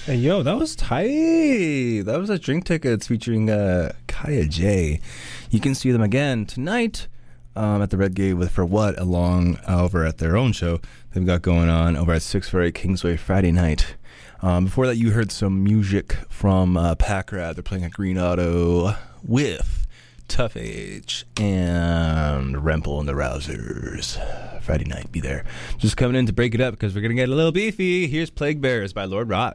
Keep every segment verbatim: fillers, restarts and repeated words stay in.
Hey, yo, that was tight. That was a Drink Tickets featuring uh, Kaya J. You can see them again tonight um, at the Red Gate with For What, along over at their own show they've got going on over at six forty Kingsway Friday night. Um, before that, you heard some music from uh, Packrat. They're playing at Green Auto with Tough Age and Rempel and the Rousers. Friday night, be there. Just coming in to break it up because we're going to get a little beefy. Here's Plague Bears by Lord Rot.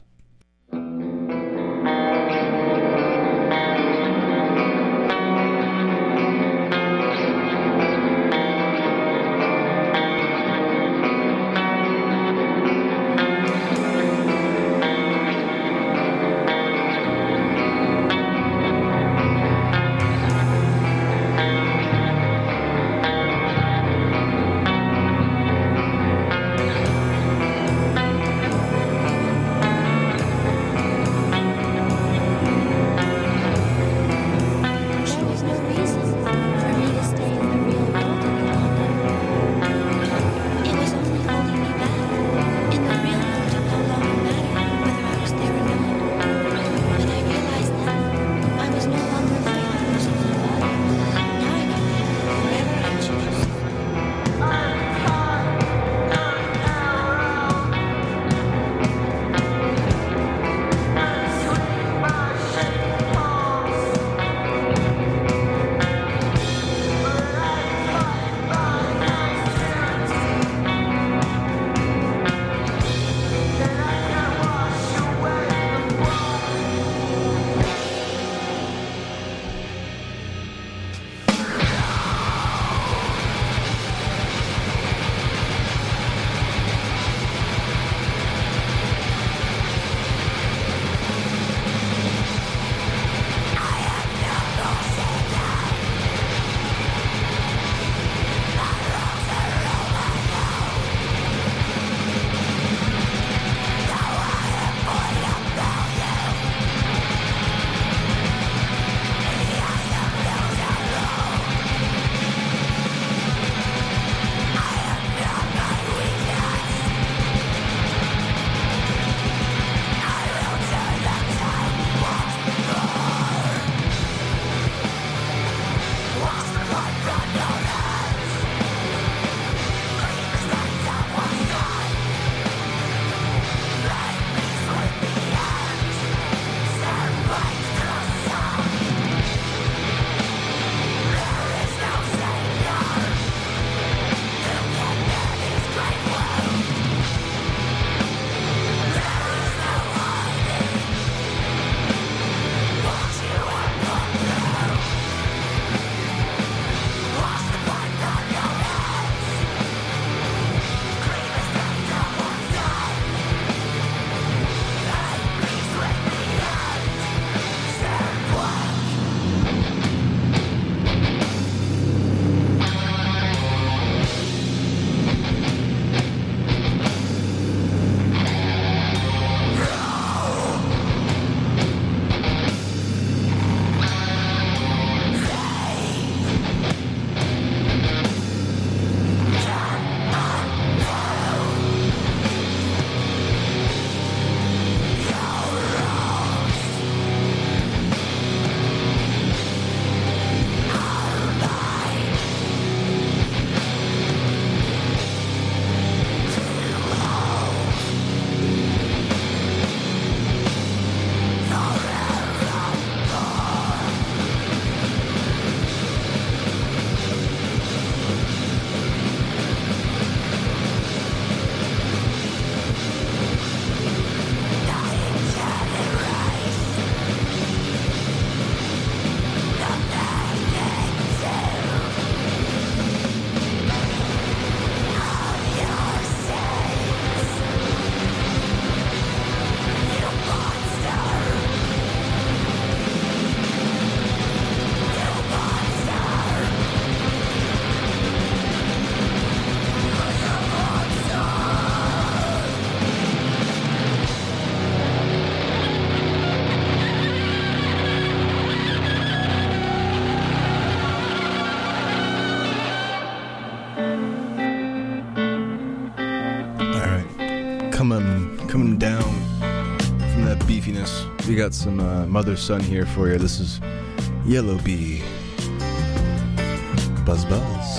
we got some uh, Mother Son here for you. This is Yellow Bee. Buzz Buzz.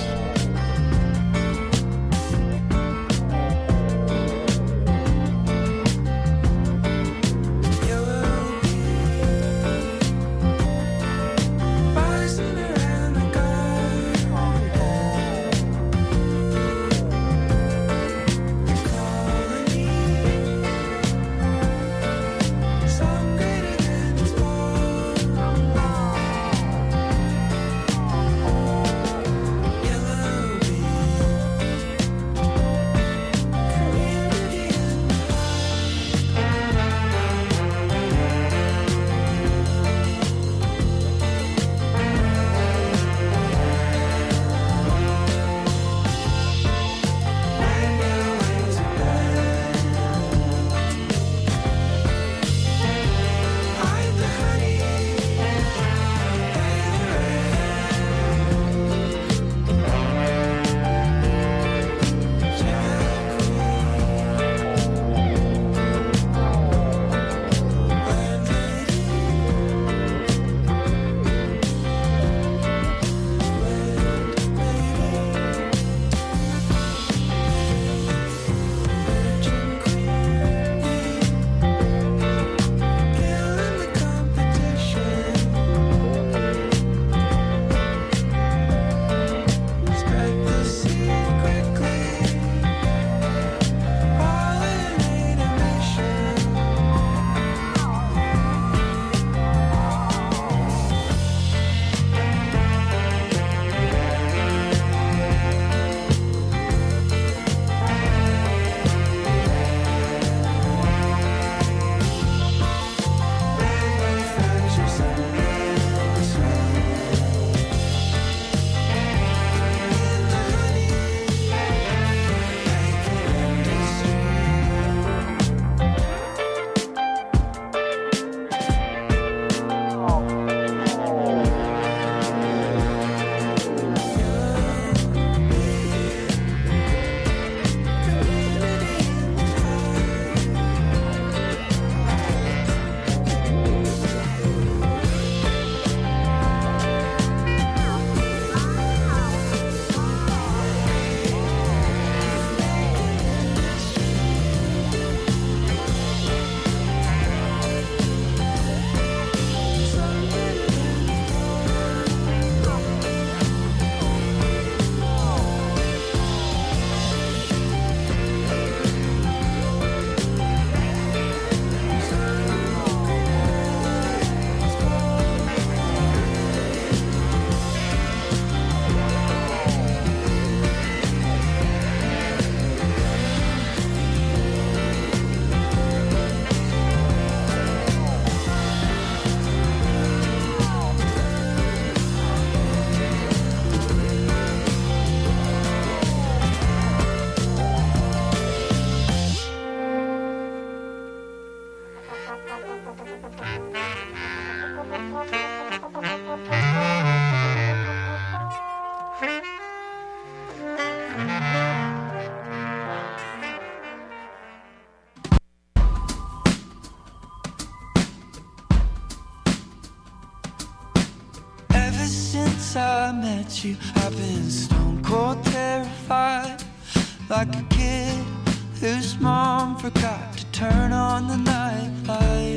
I met you, I've been stone cold terrified, like a kid whose mom forgot to turn on the nightlight.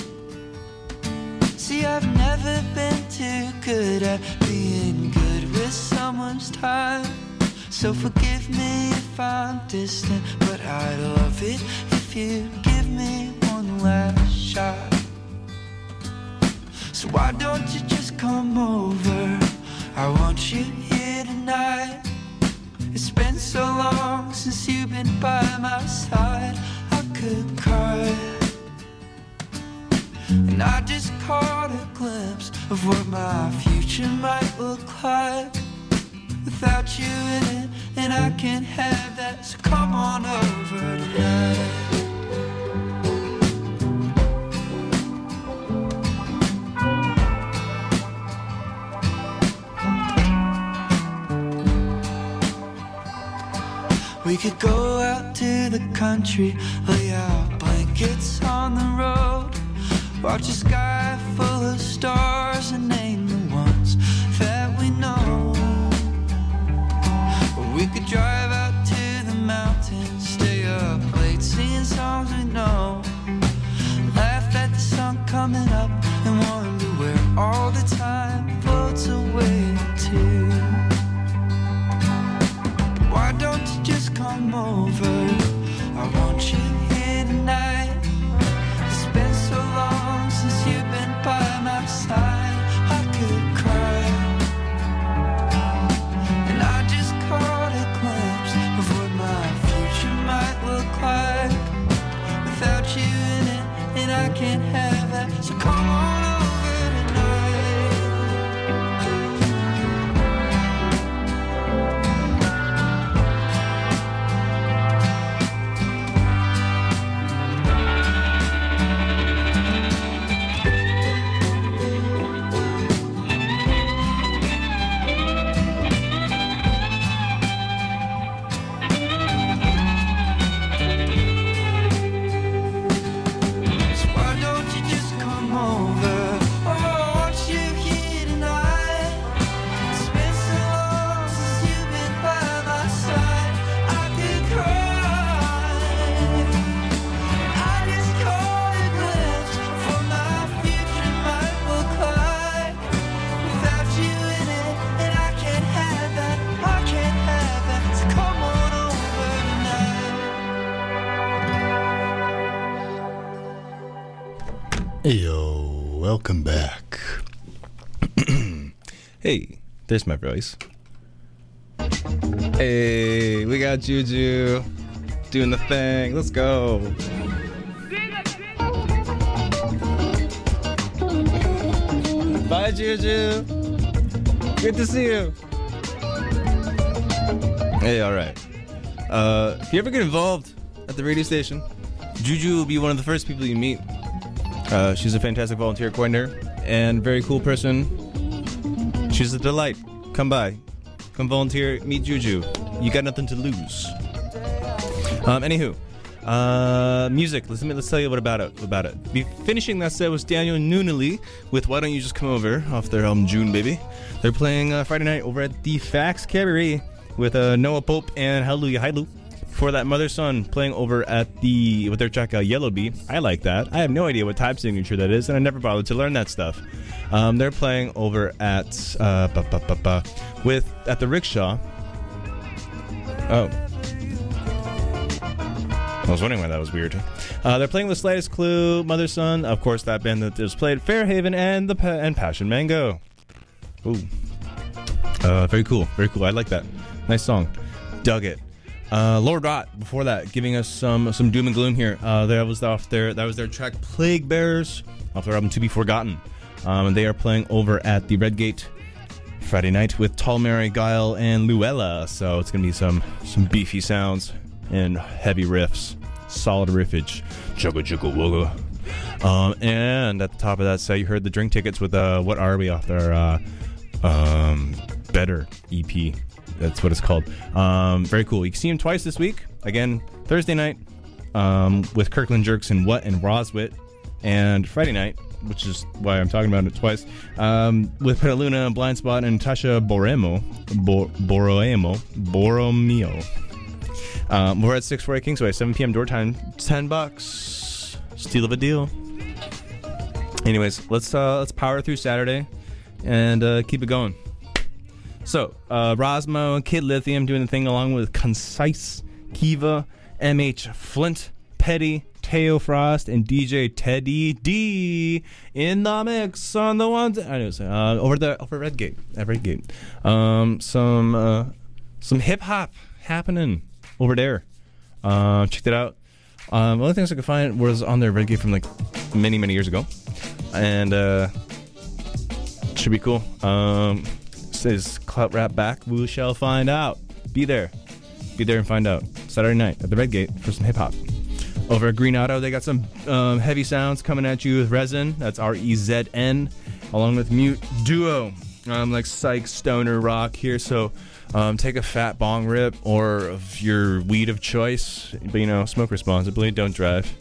See, I've never been too good at being good with someone's time, so forgive me if I'm distant, but I'd love it if you give me one last shot. So why don't you just come over? I want you here tonight. It's been so long since you've been by my side. I could cry. And I just caught a glimpse of what my future might look like without you in it, and I can't have that. So come on over tonight. We could go out to the country, lay out blankets on the road, Watch a sky full of stars and name the ones that we know. Or we could drive out to the mountains, stay up late singing songs we know. Laugh at the sun coming up and wonder where all the time floats away to. Why don't you just come over? I want you here tonight. It's been so long since you've been by my side. I could cry. And I just caught a glimpse of what my future might look like without you in it, and I can't have that. So come on over Yo, welcome back. Hey, there's my voice. Hey, we got Juju doing the thing. Let's go. Bye, Juju. Good to see you. Hey, all right. Uh, if you ever get involved at the radio station, Juju will be one of the first people you meet. Uh, she's a fantastic volunteer coordinator and very cool person. She's a delight. Come by. Come volunteer. Meet Juju. You got nothing to lose. Um, anywho, uh, music. Let's, let's tell you what about it. About it. Be finishing that set was Daniel Nunnally with Why Don't You Just Come Over off their album June Baby. They're playing uh, Friday night over at the Fax Cabaret with uh, Noah Pope and Hallelujah Hailu. For that Mother Son playing over at the with their track uh, Yellow Bee. I like that. I have no idea what type signature that is, and I never bothered to learn that stuff. Um, they're playing over at uh, ba, ba, ba, ba, with at the Rickshaw. Oh, I was wondering why that was weird. Uh, they're playing with Slightest Clue, Mother Son, of course that band that just played Fairhaven and the pa- and Passion Mango. Ooh, uh, very cool, very cool. I like that. Nice song. Dug it. Uh, Lord Rot before that, giving us some some doom and gloom here. Uh, that was off their that was their track Plague Bearers off their album To Be Forgotten. Um, and they are playing over at the Redgate Friday night with Tall Mary, Guile, and Luella. So it's gonna be some some beefy sounds and heavy riffs, solid riffage, chugga chugga wugga. Um, and at the top of that set, you heard the Drink Tickets with uh, What Are We off their uh, um, Better E P. That's what it's called. Um, very cool. You can see him twice this week. Again, Thursday night um, with Kirkland Jerks and What and Roswit. And Friday night, which is why I'm talking about it twice, um, with Petaluna, Blind Spot, and Tasha Boremo. Bo- Boroemo. Boromeo. Um, we're at six forty Kingsway, seven p.m. door time. ten bucks. Steal of a deal. Anyways, let's uh, let's power through Saturday and uh, keep it going. So, uh, Rosmo, Kid Lithium doing the thing along with Concise, Kiva, M H Flint, Petty, Teo Frost, and D J Teddy D in the mix on the ones I know uh, over the over Redgate at Redgate. Um, some uh, some hip hop happening over there. Uh, check that out. Um, one of the things I could find was on their Redgate from like many many years ago, and uh, should be cool. Um. Is Clout Rap back? We shall find out. Be there. Be there and find out. Saturday night at the Redgate for some hip-hop. Over at Green Auto, they got some um, heavy sounds coming at you with Resin. That's R E Z N. Along with Mute Duo. Um, like psych stoner rock here. So um, take a fat bong rip or of your weed of choice. But, you know, smoke responsibly. Don't drive.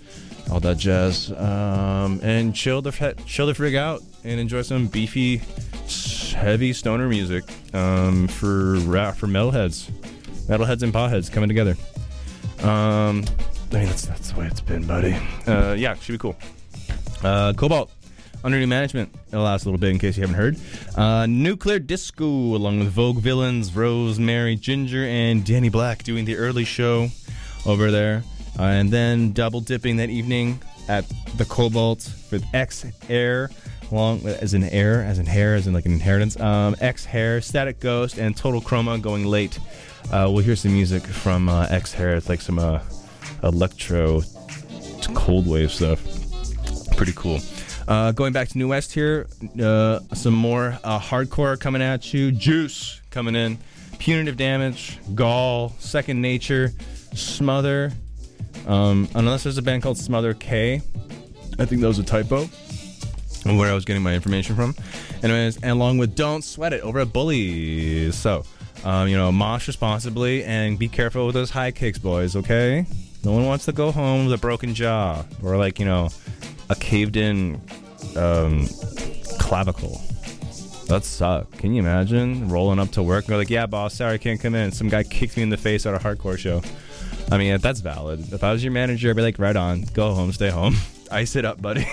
all that jazz, um, and chill the f- chill the frig out and enjoy some beefy, heavy stoner music um, for rap for metalheads, metalheads and potheads coming together. Um, I mean that's that's the way it's been, buddy. Uh, yeah, should be cool. Uh, Cobalt under new management. It'll last a little bit in case you haven't heard. Uh, Nuclear Disco along with Vogue Villains, Rosemary Ginger, and Danny Black doing the early show over there. Uh, and then double dipping that evening at the Cobalt with X Air, along with, as in air, as in hair, as in like an inheritance. Um, X Hair, Static Ghost, and Total Chroma going late. Uh, we'll hear some music from uh, X Hair. It's like some uh, electro cold wave stuff. Pretty cool. Uh, going back to New West here, uh, some more uh, hardcore coming at you. Juice coming in. Punitive Damage, Gall, Second Nature, Smother. Um, unless there's a band called Smother K. I think that was a typo. Where I was getting my information from. Anyways, and along with Don't Sweat It over at Bullies. So, um, you know, mosh responsibly and be careful with those high kicks, boys, okay? No one wants to go home with a broken jaw or, like, you know, a caved-in um, clavicle. That suck. Can you imagine rolling up to work and go like, yeah, boss, sorry, I can't come in. Some guy kicked me in the face at a hardcore show. I mean, that's valid. If I was your manager, I'd be like, right on. Go home, stay home. Ice it up, buddy.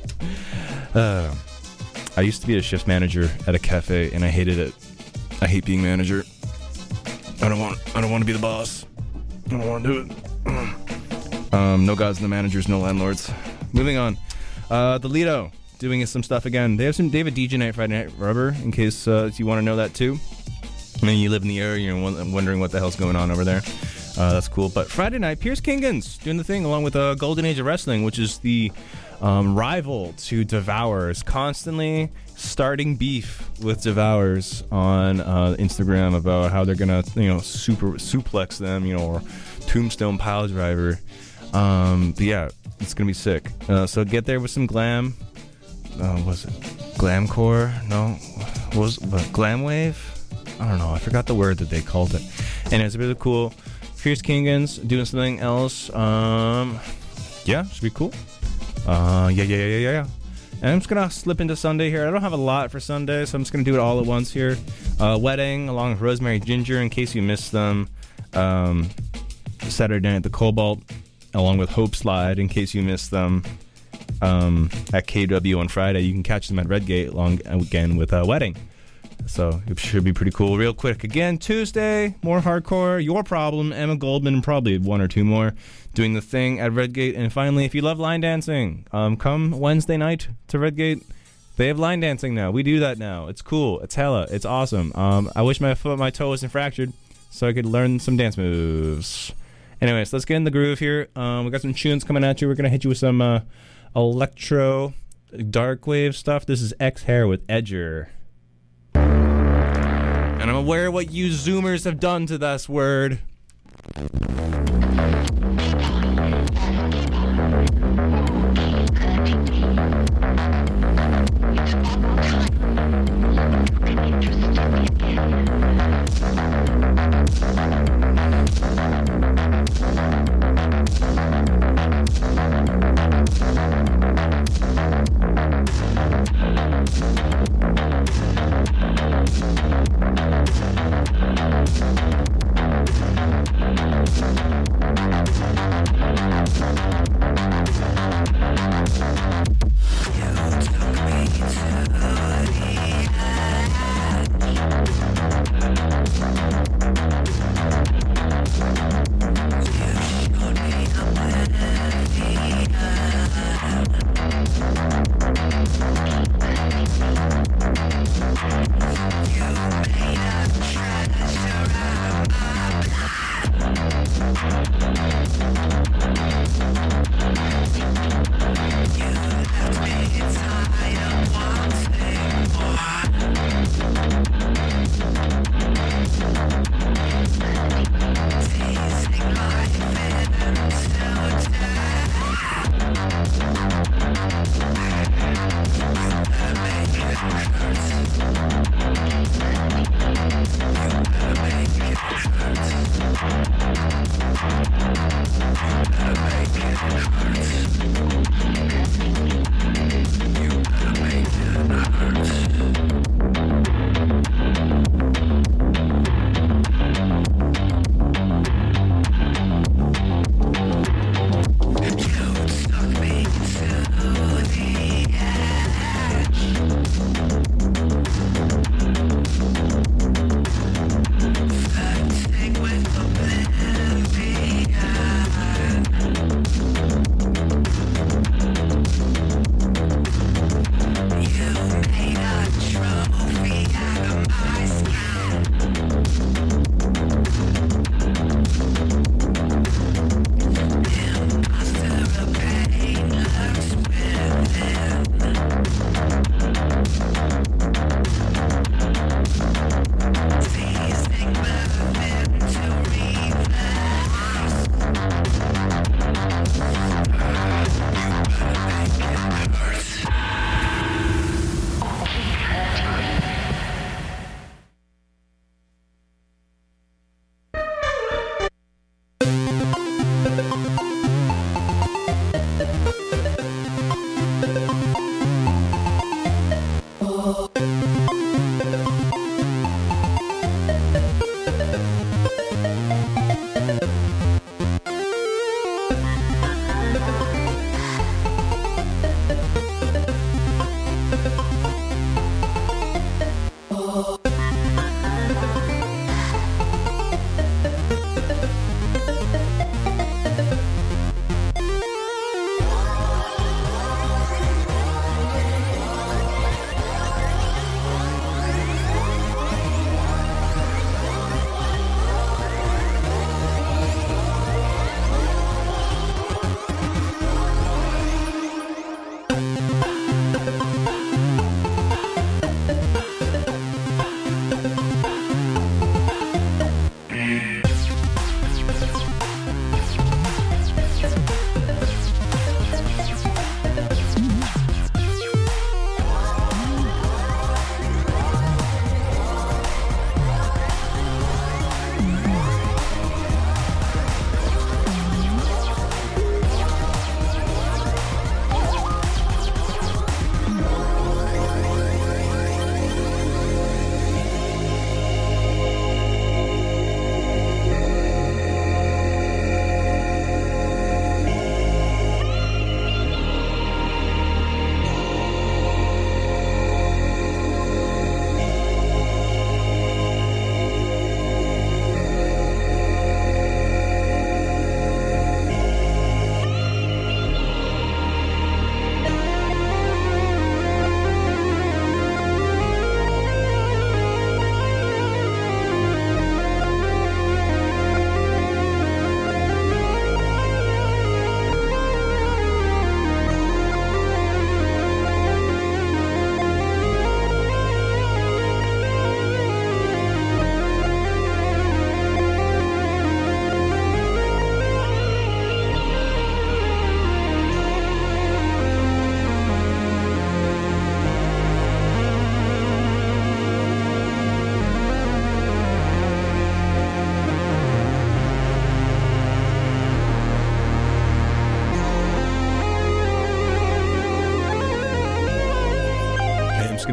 uh, I used to be a shift manager at a cafe, and I hated it. I hate being manager. I don't want. I don't want to be the boss. I don't want to do it. um, no gods, no managers, no landlords. Moving on. Uh, the Lido doing some stuff again. They have some David D J Night Friday Night Rubber in case uh, you want to know that too. I mean, you live in the area, you're wondering what the hell's going on over there. Uh, that's cool. But Friday night, Pierce Kingans doing the thing along with uh, Golden Age of Wrestling, which is the um, rival to Devours, constantly starting beef with Devours on uh, Instagram about how they're gonna, you know, super suplex them, you know, or tombstone pile driver. Um, but yeah, it's gonna be sick. Uh, so get there with some glam. Uh, was it glamcore? No, what was what, glam wave? I don't know. I forgot the word that they called it. And it's really cool. Pierce Kingans doing something else. Um, yeah, should be cool. Uh, yeah, yeah, yeah, yeah, yeah. And I'm just gonna slip into Sunday here. I don't have a lot for Sunday, so I'm just gonna do it all at once here. Uh, Wedding along with Rosemary Ginger, in case you missed them. Um, Saturday night at the Cobalt, along with Hope Slide, in case you missed them. Um, at K W on Friday, you can catch them at Redgate along again with uh, Wedding. So it should be pretty cool. Real quick, again, Tuesday, more hardcore, Your Problem, Emma Goldman, and probably one or two more doing the thing at Redgate. And finally, if you love line dancing, um, come Wednesday night to Redgate. They have line dancing now. We do that now. It's cool. It's hella. It's awesome. Um, I wish my foot, my toe wasn't fractured so I could learn some dance moves. Anyways, let's get in the groove here. Um, we got some tunes coming at you. We're going to hit you with some uh, electro, dark wave stuff. This is X Hair with Edger. And I'm aware what you Zoomers have done to this word.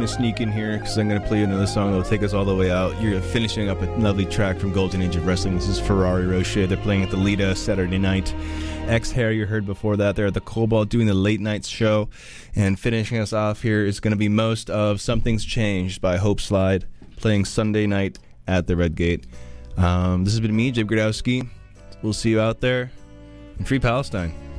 going to sneak in here because I'm going to play another song that will take us all the way out. You're finishing up a lovely track from Golden Age of Wrestling. This is Ferrari Rocher. They're playing at the Lita Saturday night. X-Hair, you heard before that. They're at the Cobalt doing the late night show. And finishing us off here is going to be most of Something's Changed by Hope Slide, playing Sunday night at the Red Gate. Um, this has been me, Jib Gradowski. We'll see you out there. And Free Palestine.